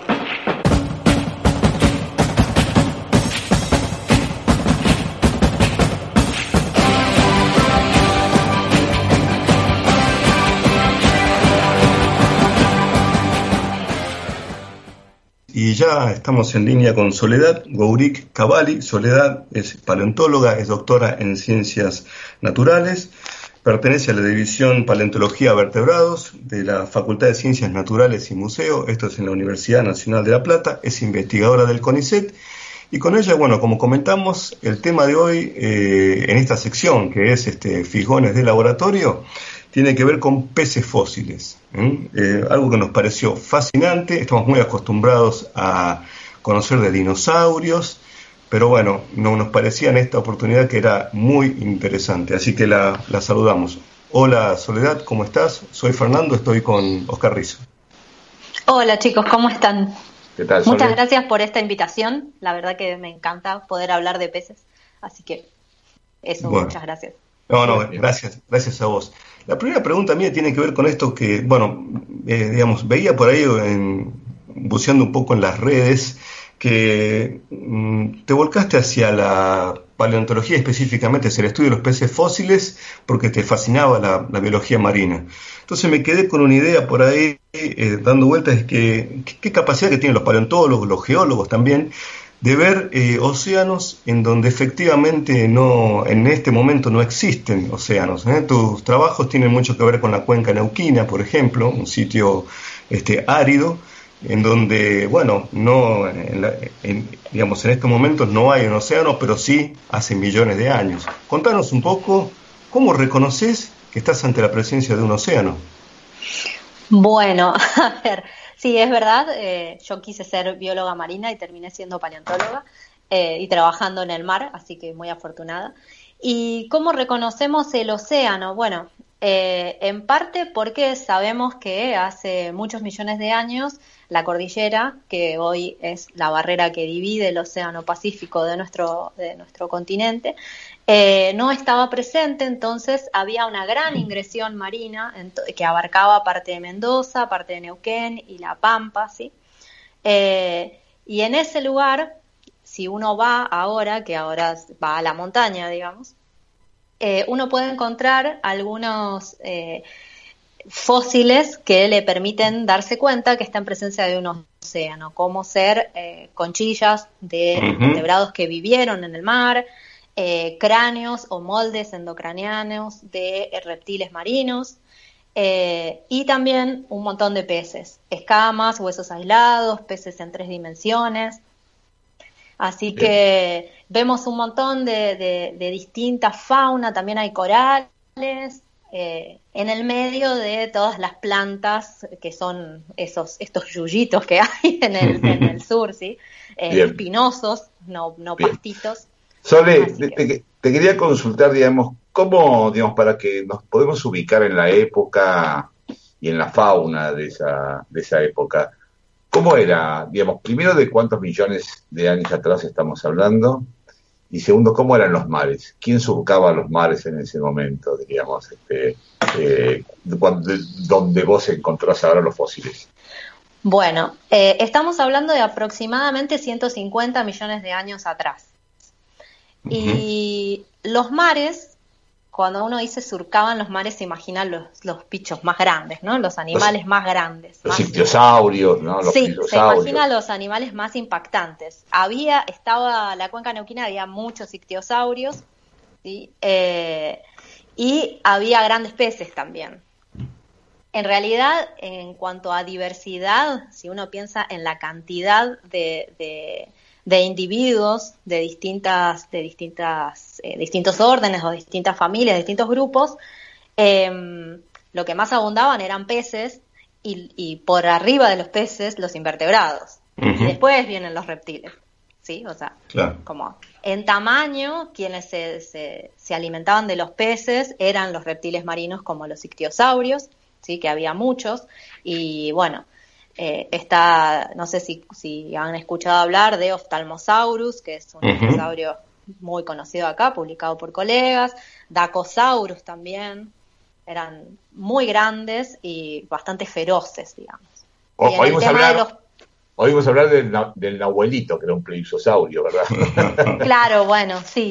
Y ya estamos en línea con Soledad Gourik Cavalli. Soledad es paleontóloga, es doctora en Ciencias Naturales, pertenece a la División Paleontología Vertebrados de la Facultad de Ciencias Naturales y Museo, esto es en la Universidad Nacional de La Plata, es investigadora del CONICET, y con ella, bueno, como comentamos, el tema de hoy en esta sección, que es fijones de laboratorio, tiene que ver con peces fósiles, algo que nos pareció fascinante. Estamos muy acostumbrados a conocer de dinosaurios, pero bueno, nos parecía en esta oportunidad que era muy interesante, así que la saludamos. Hola Soledad, ¿cómo estás? Soy Fernando, estoy con Oscar Rizzo. Hola chicos, ¿cómo están? ¿Qué tal, Muchas Soledad? gracias por esta invitación, la verdad que me encanta poder hablar de peces, así que eso, bueno. Muchas gracias. No, gracias a vos. La primera pregunta mía tiene que ver con esto que, bueno, digamos, veía por ahí buceando un poco en las redes que te volcaste hacia la paleontología, específicamente hacia el estudio de los peces fósiles, porque te fascinaba la biología marina. Entonces me quedé con una idea por ahí dando vueltas, es que qué capacidad que tienen los paleontólogos, los geólogos también, de ver océanos en donde efectivamente en este momento no existen océanos. Tus trabajos tienen mucho que ver con la cuenca neuquina, por ejemplo, un sitio árido, en donde, bueno, digamos, en estos momentos no hay un océano, pero sí hace millones de años. Contanos un poco, ¿cómo reconoces que estás ante la presencia de un océano? Bueno, a ver, sí, es verdad, yo quise ser bióloga marina y terminé siendo paleontóloga, y trabajando en el mar, así que muy afortunada. ¿Y cómo reconocemos el océano? Bueno, en parte porque sabemos que hace muchos millones de años la cordillera, que hoy es la barrera que divide el océano Pacífico de nuestro continente, no estaba presente, entonces había una gran ingresión marina que abarcaba parte de Mendoza, parte de Neuquén y La Pampa, ¿sí? Y en ese lugar, si uno va ahora, que ahora va a la montaña, digamos, uno puede encontrar algunos fósiles que le permiten darse cuenta que está en presencia de un océano, como ser conchillas de invertebrados que vivieron en el mar, cráneos o moldes endocranianos de reptiles marinos, y también un montón de peces, escamas, huesos aislados, peces en 3 dimensiones. Así que vemos un montón de distinta fauna, también hay corales, en el medio de todas las plantas que son estos yuyitos que hay en el sur, ¿sí? Espinosos, no pastitos. Sole, te quería consultar, digamos, cómo, digamos, para que nos podemos ubicar en la época y en la fauna de esa época. ¿Cómo era, digamos, primero de cuántos millones de años atrás estamos hablando? Y segundo, ¿cómo eran los mares? ¿Quién surcaba los mares en ese momento, digamos, donde vos encontrás ahora los fósiles? Bueno, estamos hablando de aproximadamente 150 millones de años atrás. Y los mares, cuando uno dice surcaban los mares, se imaginan los bichos más grandes, ¿no? Los animales más grandes. Los ictiosaurios, ¿no? Los sí, dinosaurios. Se imagina los animales más impactantes. Estaba la cuenca neuquina, había muchos ictiosaurios, ¿sí? Y había grandes peces también. En realidad, en cuanto a diversidad, si uno piensa en la cantidad de individuos de distintos órdenes o distintas familias, distintos grupos, lo que más abundaban eran peces y por arriba de los peces los invertebrados. Y después vienen los reptiles, ¿sí? O sea, claro, como en tamaño, quienes se alimentaban de los peces eran los reptiles marinos como los ictiosaurios, ¿sí? Que había muchos, y bueno, no sé si han escuchado hablar de Ophthalmosaurus, que es un dinosaurio muy conocido acá, publicado por colegas, Dacosaurus también, eran muy grandes y bastante feroces, digamos. Oímos hablar del Nahuelito, que era un pleistosaurio, ¿verdad? Claro, bueno, sí.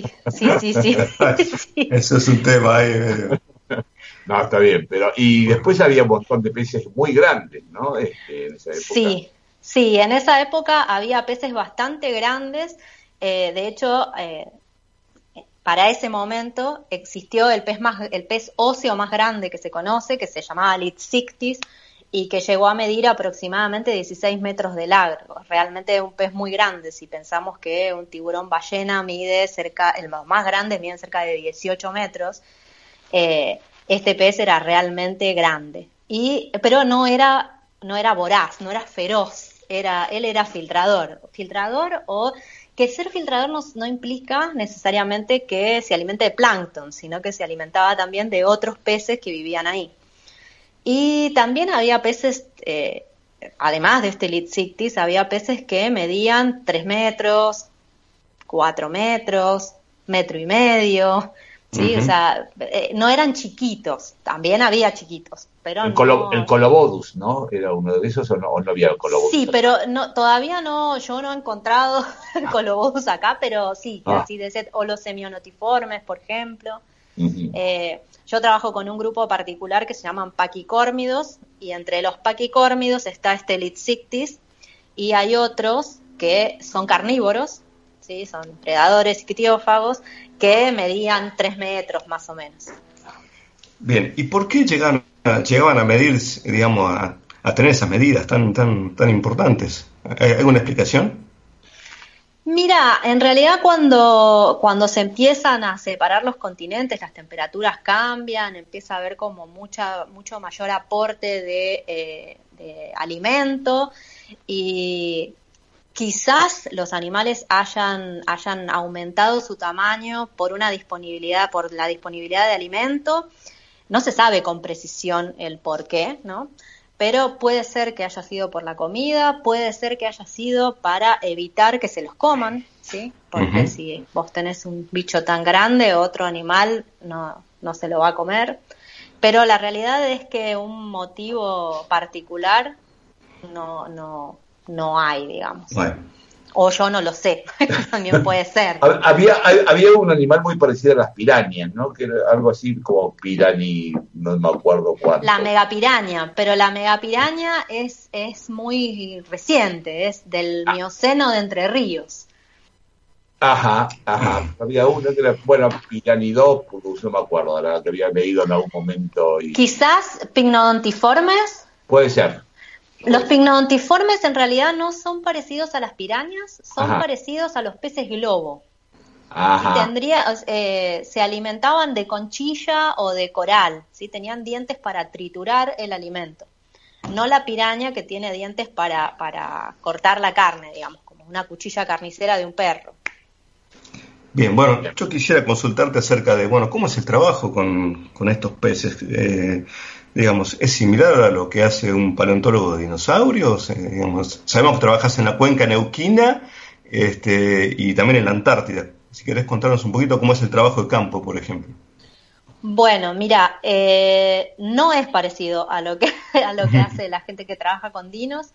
Eso es un tema ahí medio. No, está bien, y después había un montón de peces muy grandes, ¿no? En esa época. Sí, en esa época había peces bastante grandes. De hecho, para ese momento existió el pez óseo más grande que se conoce, que se llamaba Litsictis, y que llegó a medir aproximadamente 16 metros de largo. Realmente es un pez muy grande. Si pensamos que un tiburón ballena el más grande mide cerca de 18 metros, este pez era realmente grande, pero no era voraz, no era feroz, él era filtrador, o que ser filtrador no implica necesariamente que se alimente de plancton, sino que se alimentaba también de otros peces que vivían ahí. Y también había peces, además de este Litsictis, había peces que medían 3 metros, 4 metros, 1,5 metros, ¿sí? O sea, no eran chiquitos, también había chiquitos, pero el Colobodus, ¿no? ¿Era uno de esos o no había el Colobodus? Sí, pero todavía no, yo no he encontrado el Colobodus acá, pero sí, así o los semionotiformes, por ejemplo. Yo trabajo con un grupo particular que se llaman paquicórmidos, y entre los paquicórmidos está este Litsictis, y hay otros que son carnívoros, ¿sí? Son predadores ictiófagos, que medían 3 metros más o menos. Bien, ¿y por qué llegaban a medir, digamos, a tener esas medidas tan importantes? ¿Hay alguna explicación? Mira, en realidad cuando se empiezan a separar los continentes, las temperaturas cambian, empieza a haber como mucho mayor aporte de alimento, y quizás los animales hayan aumentado su tamaño por la disponibilidad de alimento. No se sabe con precisión el por qué, ¿no? Pero puede ser que haya sido por la comida, puede ser que haya sido para evitar que se los coman, ¿sí? Porque si vos tenés un bicho tan grande, otro animal no se lo va a comer. Pero la realidad es que un motivo particular no hay, digamos. Bueno. O yo no lo sé, también puede ser. Había un animal muy parecido a las pirañas, ¿no? Que era algo así como pirani, no me acuerdo cuánto. La megapiraña, pero la megapiraña es muy reciente, es del Mioceno de Entre Ríos. Ajá. Había uno que era, bueno, Piranidopus, no me acuerdo, la que había leído en algún momento. Quizás Pycnodontiformes. Puede ser. Los pycnodontiformes en realidad no son parecidos a las pirañas, son parecidos a los peces globo. Ajá. Se alimentaban de conchilla o de coral, ¿sí? Tenían dientes para triturar el alimento. No la piraña, que tiene dientes para cortar la carne, digamos, como una cuchilla carnicera de un perro. Bien, bueno, yo quisiera consultarte acerca de, ¿cómo es el trabajo con estos peces? Digamos, ¿es similar a lo que hace un paleontólogo de dinosaurios? Sabemos que trabajas en la cuenca neuquina y también en la Antártida. Si querés contarnos un poquito cómo es el trabajo de campo, por ejemplo. Bueno, mira, no es parecido a lo que hace la gente que trabaja con dinos.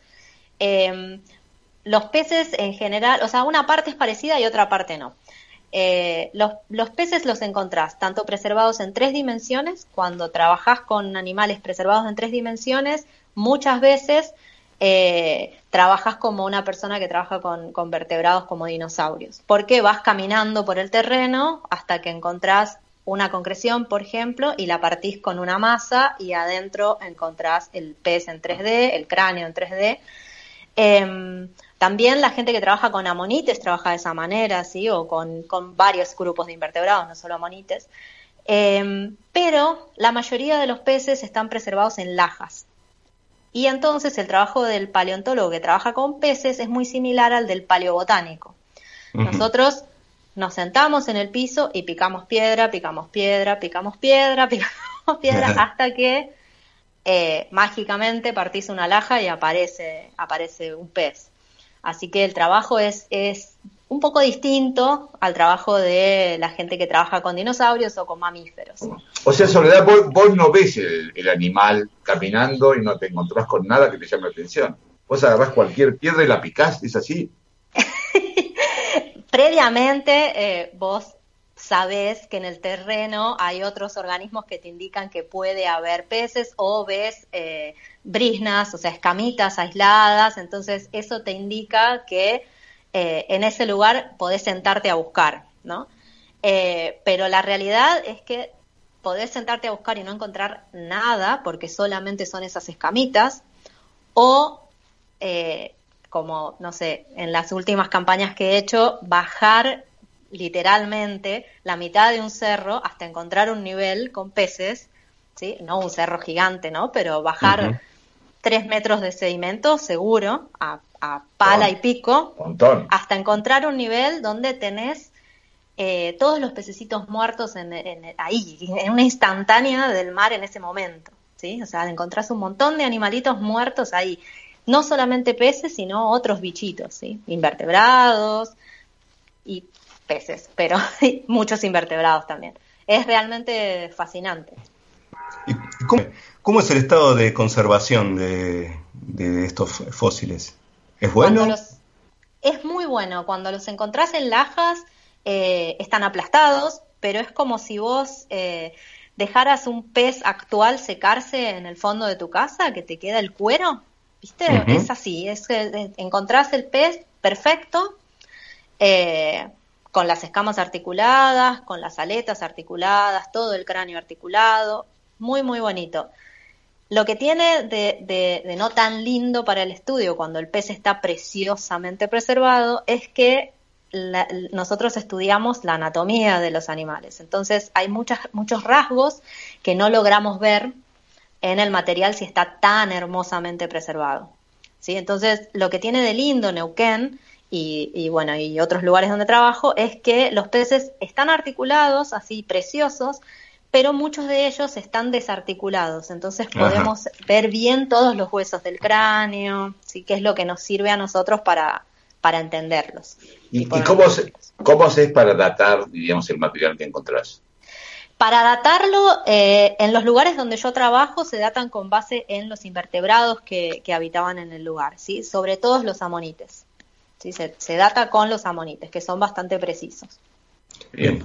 Los peces en general, o sea, una parte es parecida y otra parte no. Los peces los encontrás tanto preservados en 3 dimensiones. Cuando trabajás con animales preservados en 3 dimensiones, muchas veces trabajás como una persona que trabaja con vertebrados como dinosaurios, porque vas caminando por el terreno hasta que encontrás una concreción, por ejemplo, y la partís con una masa y adentro encontrás el pez en 3D, el cráneo en 3D. También la gente que trabaja con amonites trabaja de esa manera, ¿sí? O con varios grupos de invertebrados, no solo amonites. Pero la mayoría de los peces están preservados en lajas. Y entonces el trabajo del paleontólogo que trabaja con peces es muy similar al del paleobotánico. Nosotros nos sentamos en el piso y picamos piedra, hasta que mágicamente partís una laja y aparece un pez. Así que el trabajo es un poco distinto al trabajo de la gente que trabaja con dinosaurios o con mamíferos. O sea, Soledad, vos no ves el animal caminando y no te encontrás con nada que te llame la atención. Vos agarrás cualquier piedra y la picás, ¿es así? Previamente vos sabés que en el terreno hay otros organismos que te indican que puede haber peces, o ves briznas, o sea, escamitas aisladas. Entonces eso te indica que en ese lugar podés sentarte a buscar, ¿no? Pero la realidad es que podés sentarte a buscar y no encontrar nada porque solamente son esas escamitas, o como, no sé, en las últimas campañas que he hecho, bajar literalmente la mitad de un cerro hasta encontrar un nivel con peces, ¿sí? No un cerro gigante, ¿no? Pero bajar 3 metros de sedimento seguro, a pala y pico, hasta encontrar un nivel donde tenés todos los pececitos muertos ahí, en una instantánea del mar en ese momento, ¿sí? O sea, encontrás un montón de animalitos muertos ahí. No solamente peces, sino otros bichitos, ¿sí? Invertebrados y peces, pero muchos invertebrados también. Es realmente fascinante. ¿Y cómo es el estado de conservación de estos fósiles? ¿Es bueno? Es muy bueno. Cuando los encontrás en lajas, están aplastados, pero es como si vos dejaras un pez actual secarse en el fondo de tu casa, que te queda el cuero, ¿viste? Es así, encontrás el pez perfecto, con las escamas articuladas, con las aletas articuladas, todo el cráneo articulado, muy muy bonito. Lo que tiene de no tan lindo para el estudio cuando el pez está preciosamente preservado es que nosotros estudiamos la anatomía de los animales. Entonces hay muchos rasgos que no logramos ver en el material si está tan hermosamente preservado, ¿sí? Entonces lo que tiene de lindo Neuquén y bueno, y otros lugares donde trabajo, es que los peces están articulados, así preciosos, pero muchos de ellos están desarticulados, entonces podemos ver bien todos los huesos del cráneo, ¿sí? Que es lo que nos sirve a nosotros para entenderlos. ¿Y cómo haces para datar, diríamos, el material que encontrás? Para datarlo, en los lugares donde yo trabajo se datan con base en los invertebrados que habitaban en el lugar, ¿sí? Sobre todo los amonites, ¿sí? Se data con los amonites, que son bastante precisos. Bien.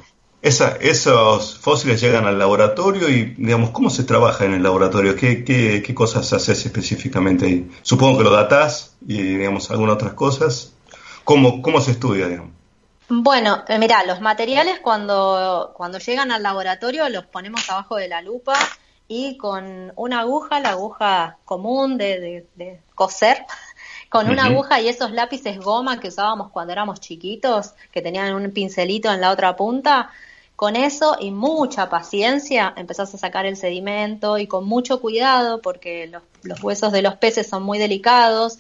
Esos fósiles llegan al laboratorio y, digamos, ¿cómo se trabaja en el laboratorio? ¿Qué cosas haces específicamente ahí? Supongo que lo datás y, digamos, algunas otras cosas. ¿Cómo se estudia, digamos? Bueno, mirá, los materiales cuando llegan al laboratorio los ponemos abajo de la lupa y con una aguja, la aguja común de coser, con una aguja y esos lápices goma que usábamos cuando éramos chiquitos, que tenían un pincelito en la otra punta, con eso y mucha paciencia empezás a sacar el sedimento y con mucho cuidado porque los huesos de los peces son muy delicados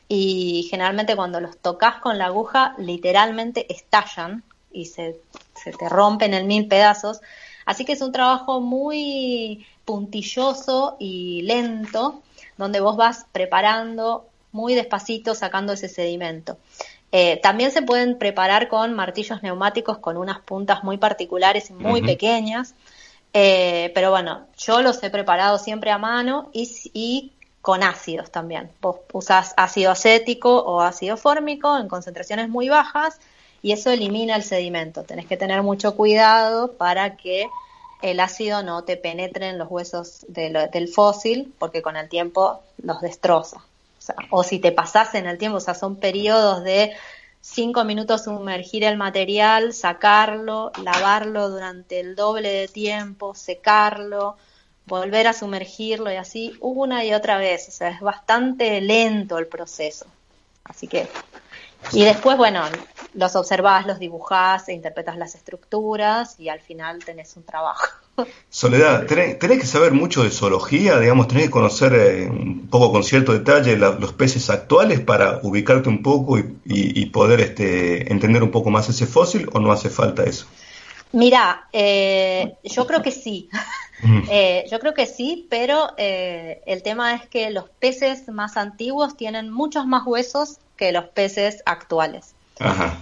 y generalmente cuando los tocas con la aguja literalmente estallan y se te rompen en 1000 pedazos. Así que es un trabajo muy puntilloso y lento donde vos vas preparando muy despacito sacando ese sedimento. También se pueden preparar con martillos neumáticos con unas puntas muy particulares y muy pequeñas, pero bueno, yo los he preparado siempre a mano y con ácidos también. Vos usás ácido acético o ácido fórmico en concentraciones muy bajas y eso elimina el sedimento. Tenés que tener mucho cuidado para que el ácido no te penetre en los huesos del fósil porque con el tiempo los destroza. O si te pasás en el tiempo, o sea, son periodos de 5 minutos sumergir el material, sacarlo, lavarlo durante el doble de tiempo, secarlo, volver a sumergirlo y así una y otra vez. O sea, es bastante lento el proceso. Así que, y después, bueno, los observás, los dibujás, interpretas las estructuras y al final tenés un trabajo. Soledad, tenés que saber mucho de zoología, digamos, tenés que conocer un poco con cierto detalle los peces actuales para ubicarte un poco y poder entender un poco más ese fósil, ¿o no hace falta eso? Mirá, yo creo que sí. Yo creo que sí, pero el tema es que los peces más antiguos tienen muchos más huesos que los peces actuales. Ajá.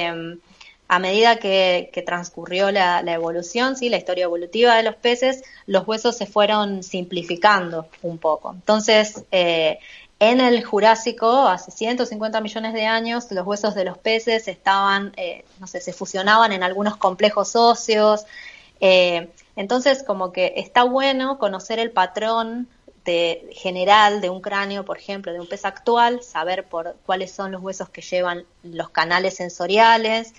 A medida que transcurrió la evolución, ¿sí? La historia evolutiva de los peces, los huesos se fueron simplificando un poco. Entonces, en el Jurásico, hace 150 millones de años, los huesos de los peces estaban, se fusionaban en algunos complejos óseos. Entonces, como que está bueno conocer el patrón general de un cráneo, por ejemplo, de un pez actual, saber cuáles son los huesos que llevan los canales sensoriales,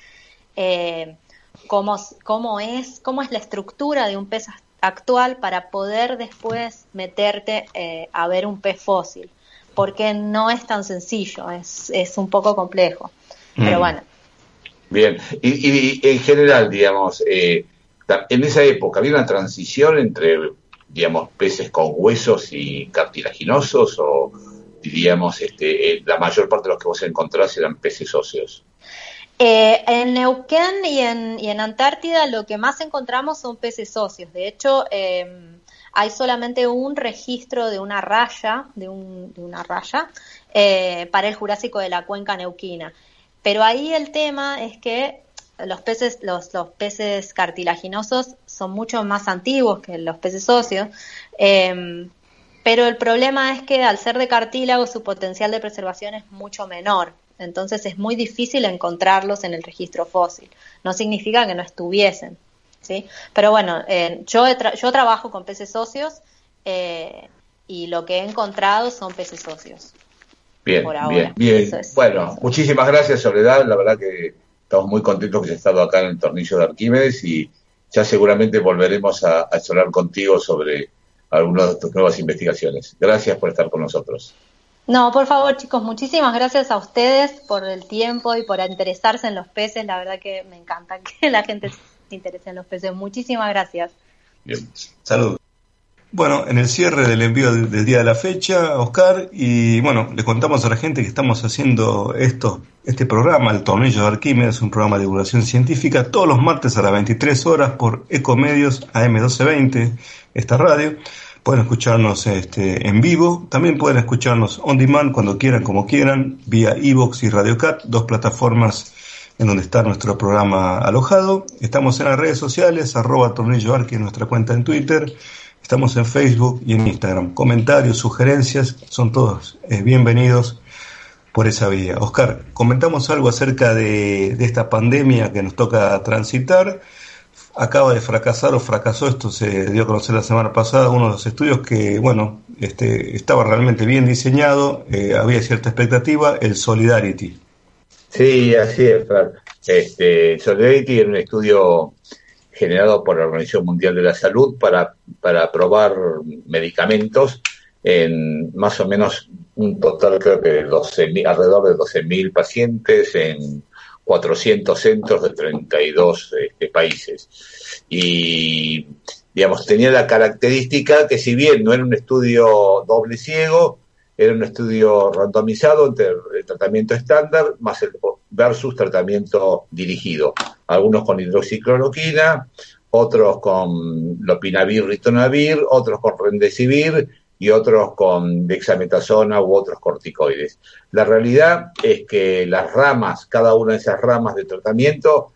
cómo es la estructura de un pez actual para poder después meterte a ver un pez fósil, porque no es tan sencillo, es un poco complejo, pero bueno. Bien, y en general, digamos, en esa época había una transición entre, digamos, peces con huesos y cartilaginosos, o diríamos, la mayor parte de los que vos encontrás eran peces óseos. En Neuquén y en Antártida lo que más encontramos son peces óseos. De hecho, hay solamente un registro de una raya, para el Jurásico de la cuenca neuquina. Pero ahí el tema es que los peces cartilaginosos son mucho más antiguos que los peces óseos, pero el problema es que al ser de cartílago su potencial de preservación es mucho menor. Entonces es muy difícil encontrarlos en el registro fósil. No significa que no estuviesen, ¿sí? Pero bueno, yo trabajo con peces óseos y lo que he encontrado son peces óseos. Bien, por ahora. Bien. Bueno, muchísimas gracias, Soledad. La verdad que estamos muy contentos que hayas estado acá en el Tornillo de Arquímedes y ya seguramente volveremos a charlar contigo sobre algunas de tus nuevas investigaciones. Gracias por estar con nosotros. No, por favor, chicos, muchísimas gracias a ustedes por el tiempo y por interesarse en los peces. La verdad que me encanta que la gente se interese en los peces. Muchísimas gracias. Bien, saludos. Bueno, en el cierre del envío del día de la fecha, Oscar, y bueno, le contamos a la gente que estamos haciendo este programa, El Tornillo de Arquímedes, un programa de divulgación científica, todos los martes a las 23 horas por Ecomedios AM 1220, esta radio. Pueden escucharnos en vivo, también pueden escucharnos on demand cuando quieran, como quieran, vía iVoox y RadioCat, 2 plataformas en donde está nuestro programa alojado. Estamos en las redes sociales, @tornilloarqui en nuestra cuenta en Twitter. Estamos en Facebook y en Instagram. Comentarios, sugerencias, son todos bienvenidos por esa vía. Oscar, comentamos algo acerca de esta pandemia que nos toca transitar. Acaba de fracasar o fracasó, esto se dio a conocer la semana pasada, uno de los estudios que, bueno, estaba realmente bien diseñado, había cierta expectativa, el Solidarity. Sí, así es, Fran. Solidarity era un estudio generado por la Organización Mundial de la Salud para probar medicamentos en más o menos un total, creo que alrededor de 12.000 pacientes en 400 centros de 32 países. Y, digamos, tenía la característica que, si bien no era un estudio doble ciego, era un estudio randomizado entre el tratamiento estándar más el versus tratamiento dirigido. Algunos con hidroxicloroquina, otros con lopinavir, ritonavir, otros con remdesivir y otros con dexametasona u otros corticoides. La realidad es que las ramas, cada una de esas ramas de tratamiento,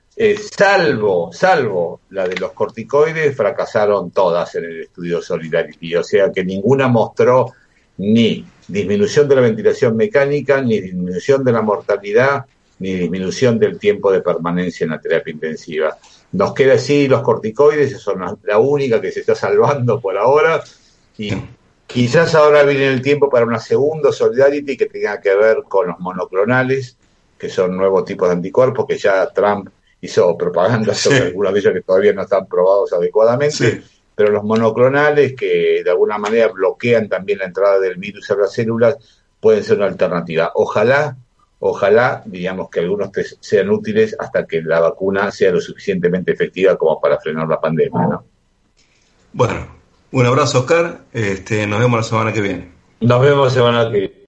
salvo la de los corticoides, fracasaron todas en el estudio Solidarity. O sea que ninguna mostró ni disminución de la ventilación mecánica, ni disminución de la mortalidad, ni disminución del tiempo de permanencia en la terapia intensiva. Nos queda así los corticoides, son la única que se está salvando por ahora, y quizás ahora viene el tiempo para una segunda Solidarity que tenga que ver con los monoclonales, que son nuevos tipos de anticuerpos, que ya Trump hizo propaganda sobre algunos de ellos que todavía no están probados adecuadamente. Sí. Pero los monoclonales, que de alguna manera bloquean también la entrada del virus a las células, pueden ser una alternativa. Ojalá, digamos, que algunos sean útiles hasta que la vacuna sea lo suficientemente efectiva como para frenar la pandemia, ¿no? Bueno, un abrazo, Oscar. Nos vemos la semana que viene. Nos vemos la semana que viene.